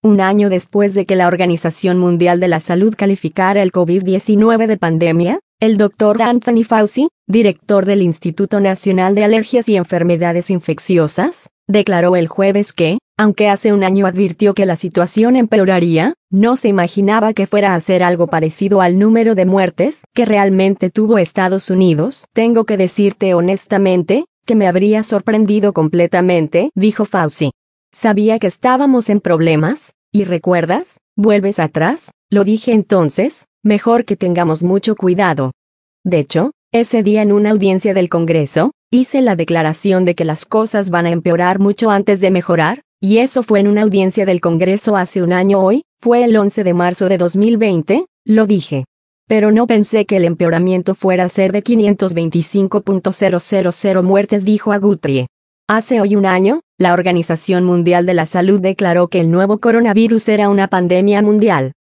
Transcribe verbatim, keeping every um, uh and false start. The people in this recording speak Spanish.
Un año después de que la Organización Mundial de la Salud calificara el COVID diecinueve de pandemia, el doctor Anthony Fauci, director del Instituto Nacional de Alergias y Enfermedades Infecciosas, declaró el jueves que, aunque hace un año advirtió que la situación empeoraría, no se imaginaba que fuera a ser algo parecido al número de muertes que realmente tuvo Estados Unidos. Tengo que decirte honestamente, que me habría sorprendido completamente, dijo Fauci. Sabía que estábamos en problemas, y recuerdas, vuelves atrás, lo dije entonces, mejor que tengamos mucho cuidado. De hecho, ese día en una audiencia del Congreso, hice la declaración de que las cosas van a empeorar mucho antes de mejorar, y eso fue en una audiencia del Congreso hace un año hoy, fue el once de marzo de dos mil veinte, lo dije. Pero no pensé que el empeoramiento fuera a ser de quinientos veinticinco mil muertes, dijo Agutrie. Hace hoy un año, la Organización Mundial de la Salud declaró que el nuevo coronavirus era una pandemia mundial.